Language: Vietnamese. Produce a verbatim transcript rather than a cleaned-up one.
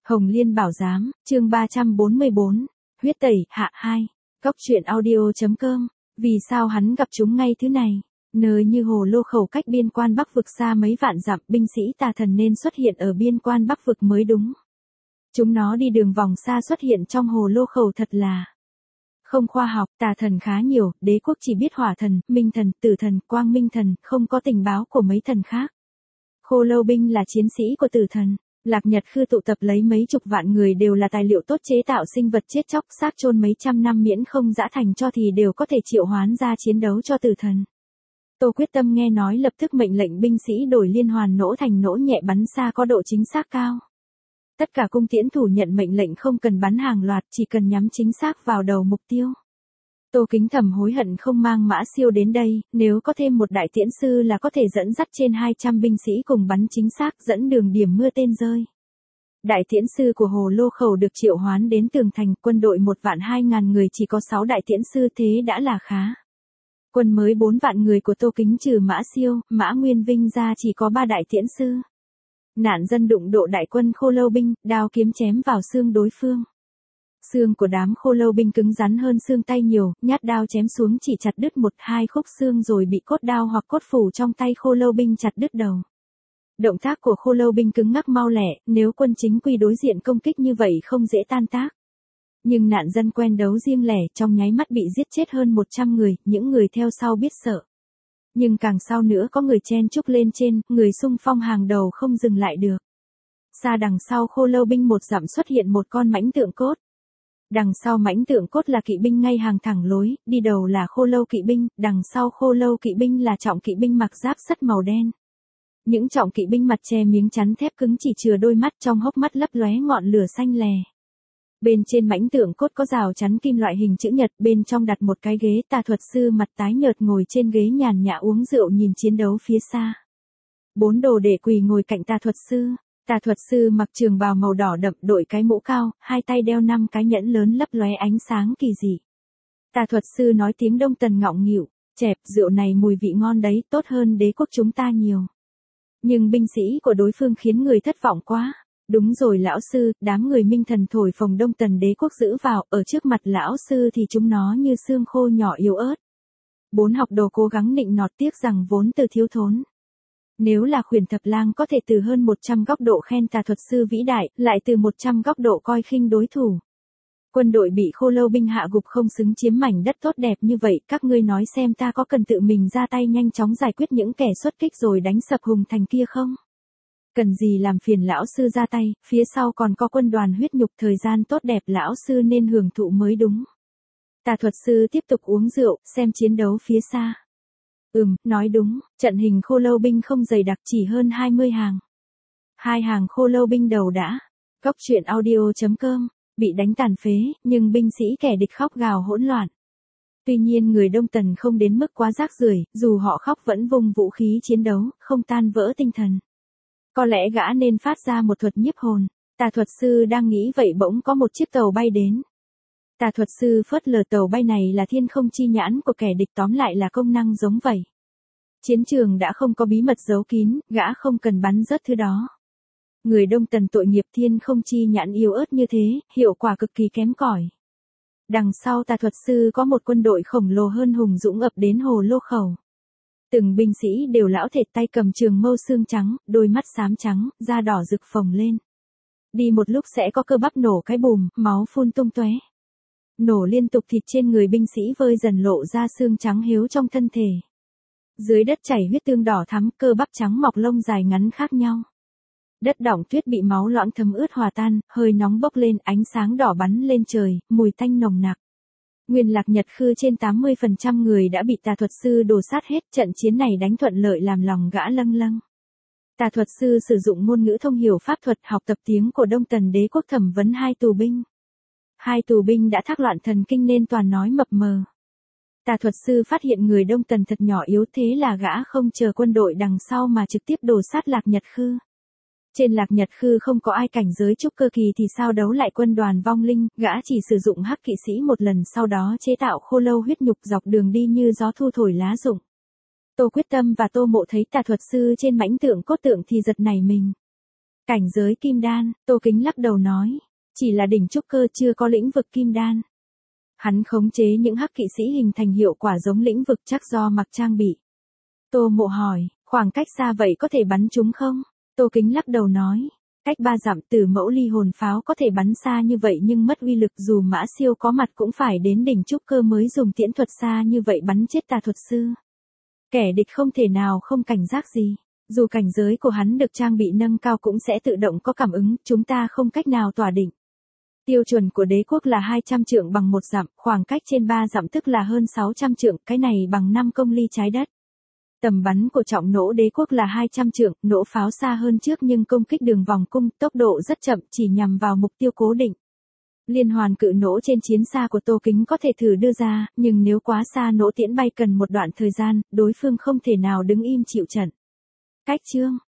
Hồng Liên Bảo Giám, chương ba trăm bốn mươi bốn, huyết tẩy, hạ hai. Cóc truyện audio.com, vì sao hắn gặp chúng ngay thứ này? Nơi như hồ lô khẩu cách biên quan Bắc vực xa mấy vạn dặm, binh sĩ tà thần nên xuất hiện ở biên quan Bắc vực mới đúng. Chúng nó đi đường vòng xa xuất hiện trong hồ lô khẩu thật là không khoa học. Tà thần khá nhiều, đế quốc chỉ biết hỏa thần, minh thần, tử thần, quang minh thần, không có tình báo của mấy thần khác. Khô lâu binh là chiến sĩ của tử thần. Lạc Nhật Khư tụ tập lấy mấy chục vạn người đều là tài liệu tốt chế tạo sinh vật chết chóc, xác chôn mấy trăm năm miễn không dã thành cho thì đều có thể triệu hoán ra chiến đấu cho tử thần. Tô Quyết Tâm nghe nói lập tức mệnh lệnh binh sĩ đổi liên hoàn nỗ thành nỗ nhẹ bắn xa có độ chính xác cao. Tất cả cung tiễn thủ nhận mệnh lệnh không cần bắn hàng loạt, chỉ cần nhắm chính xác vào đầu mục tiêu. Tô Kính Thầm hối hận không mang Mã Siêu đến đây, nếu có thêm một đại tiễn sư là có thể dẫn dắt trên hai trăm binh sĩ cùng bắn chính xác, dẫn đường điểm mưa tên rơi. Đại tiễn sư của hồ lô khẩu được triệu hoán đến tường thành, quân đội một vạn hai ngàn người chỉ có sáu đại tiễn sư, thế đã là khá. Quân mới bốn vạn người của Tô Kính trừ Mã Siêu, Mã Nguyên Vinh ra chỉ có ba đại tiễn sư. Nạn dân đụng độ đại quân khô lâu binh, đao kiếm chém vào xương đối phương. Xương của đám khô lâu binh cứng rắn hơn xương tay nhiều, nhát đao chém xuống chỉ chặt đứt một hai khúc xương rồi bị cốt đao hoặc cốt phủ trong tay khô lâu binh chặt đứt đầu. Động tác của khô lâu binh cứng ngắc mau lẹ, nếu quân chính quy đối diện công kích như vậy không dễ tan tác. Nhưng nạn dân quen đấu riêng lẻ, trong nháy mắt bị giết chết hơn một trăm người, những người theo sau biết sợ. Nhưng càng sau nữa có người chen chúc lên trên, người xung phong hàng đầu không dừng lại được. Xa đằng sau khô lâu binh một dặm xuất hiện một con mãnh tượng cốt. Đằng sau mãnh tượng cốt là kỵ binh ngay hàng thẳng lối, đi đầu là khô lâu kỵ binh, đằng sau khô lâu kỵ binh là trọng kỵ binh mặc giáp sắt màu đen. Những trọng kỵ binh mặt che miếng chắn thép cứng chỉ chừa đôi mắt, trong hốc mắt lấp lóe ngọn lửa xanh lè. Bên trên mãnh tượng cốt có rào chắn kim loại hình chữ nhật, bên trong đặt một cái ghế, tà thuật sư mặt tái nhợt ngồi trên ghế nhàn nhã uống rượu nhìn chiến đấu phía xa. Bốn đồ đệ quỳ ngồi cạnh tà thuật sư. Tà thuật sư mặc trường bào màu đỏ đậm, đội cái mũ cao, hai tay đeo năm cái nhẫn lớn lấp lóe ánh sáng kỳ dị. Tà thuật sư nói tiếng Đông Tần ngọng nghịu, chẹp, rượu này mùi vị ngon đấy, tốt hơn đế quốc chúng ta nhiều. Nhưng binh sĩ của đối phương khiến người thất vọng quá. Đúng rồi lão sư, đám người minh thần thổi phồng Đông Tần đế quốc giữ vào, ở trước mặt lão sư thì chúng nó như xương khô nhỏ yếu ớt. Bốn học đồ cố gắng nịnh nọt tiếc rằng vốn từ thiếu thốn. Nếu là Khuyển Thập Lang có thể từ hơn một trăm góc độ khen tà thuật sư vĩ đại, lại từ một trăm góc độ coi khinh đối thủ. Quân đội bị khô lâu binh hạ gục không xứng chiếm mảnh đất tốt đẹp như vậy, các ngươi nói xem ta có cần tự mình ra tay nhanh chóng giải quyết những kẻ xuất kích rồi đánh sập hùng thành kia không? Cần gì làm phiền lão sư ra tay, phía sau còn có quân đoàn huyết nhục, thời gian tốt đẹp lão sư nên hưởng thụ mới đúng. Tà thuật sư tiếp tục uống rượu, xem chiến đấu phía xa. Ừm, nói đúng, trận hình khô lâu binh không dày đặc, chỉ hơn hai mươi hàng. Hai hàng khô lâu binh đầu đã. Cóc truyện audio.com, bị đánh tàn phế, nhưng binh sĩ kẻ địch khóc gào hỗn loạn. Tuy nhiên người Đông Tần không đến mức quá rác rưởi, dù họ khóc vẫn vung vũ khí chiến đấu, không tan vỡ tinh thần. Có lẽ gã nên phát ra một thuật nhiếp hồn. Tà thuật sư đang nghĩ vậy bỗng có một chiếc tàu bay đến. Tà thuật sư phớt lờ tàu bay này là thiên không chi nhãn của kẻ địch, tóm lại là công năng giống vậy. Chiến trường đã không có bí mật giấu kín, gã không cần bắn rớt thứ đó. Người Đông Tần tội nghiệp, thiên không chi nhãn yếu ớt như thế, hiệu quả cực kỳ kém cỏi. Đằng sau tà thuật sư có một quân đội khổng lồ hơn hùng dũng ập đến hồ lô khẩu. Từng binh sĩ đều lão thể, tay cầm trường mâu xương trắng, đôi mắt xám trắng, da đỏ rực phồng lên. Đi một lúc sẽ có cơ bắp nổ cái bùm, máu phun tung tóe. Nổ liên tục, thịt trên người binh sĩ vơi dần lộ ra xương trắng hiếu trong thân thể. Dưới đất chảy huyết tương đỏ thắm, cơ bắp trắng mọc lông dài ngắn khác nhau. Đất đỏng tuyết bị máu loãng thấm ướt hòa tan, hơi nóng bốc lên, ánh sáng đỏ bắn lên trời, mùi tanh nồng nặc. Nguyên Lạc Nhật Khư trên tám mươi phần trăm người đã bị tà thuật sư đổ sát hết, trận chiến này đánh thuận lợi làm lòng gã lâng lâng. Tà thuật sư sử dụng ngôn ngữ thông hiểu pháp thuật, học tập tiếng của Đông Tần đế quốc, thẩm vấn hai tù binh. Hai tù binh đã thác loạn thần kinh nên toàn nói mập mờ. Tà thuật sư phát hiện người Đông Tần thật nhỏ yếu, thế là gã không chờ quân đội đằng sau mà trực tiếp đổ sát Lạc Nhật Khư. Trên Lạc Nhật Khư không có ai cảnh giới trúc cơ kỳ thì sao đấu lại quân đoàn vong linh, gã chỉ sử dụng hắc kỵ sĩ một lần, sau đó chế tạo khô lâu huyết nhục dọc đường đi như gió thu thổi lá rụng. Tô Quyết Tâm và Tô Mộ thấy tà thuật sư trên mãnh tượng cốt tượng thì giật nảy mình. Cảnh giới kim đan, Tô Kính lắc đầu nói. Chỉ là đỉnh trúc cơ chưa có lĩnh vực kim đan. Hắn khống chế những hắc kỵ sĩ hình thành hiệu quả giống lĩnh vực chắc do mặc trang bị. Tô Mộ hỏi, khoảng cách xa vậy có thể bắn chúng không? Tô Kính lắc đầu nói. Cách ba dặm từ mẫu ly hồn pháo có thể bắn xa như vậy nhưng mất uy lực, dù Mã Siêu có mặt cũng phải đến đỉnh trúc cơ mới dùng tiễn thuật xa như vậy bắn chết tà thuật sư. Kẻ địch không thể nào không cảnh giác gì. Dù cảnh giới của hắn được trang bị nâng cao cũng sẽ tự động có cảm ứng, chúng ta không cách nào tỏa định. Tiêu chuẩn của đế quốc là hai trăm trượng bằng một dặm, khoảng cách trên ba dặm tức là hơn sáu trăm trượng, cái này bằng năm công ly trái đất. Tầm bắn của trọng nỗ đế quốc là hai trăm trượng, nỗ pháo xa hơn trước nhưng công kích đường vòng cung, tốc độ rất chậm, chỉ nhằm vào mục tiêu cố định. Liên hoàn cự nỗ trên chiến xa của Tô Kính có thể thử đưa ra, nhưng nếu quá xa nỗ tiễn bay cần một đoạn thời gian, đối phương không thể nào đứng im chịu trận. Cách chương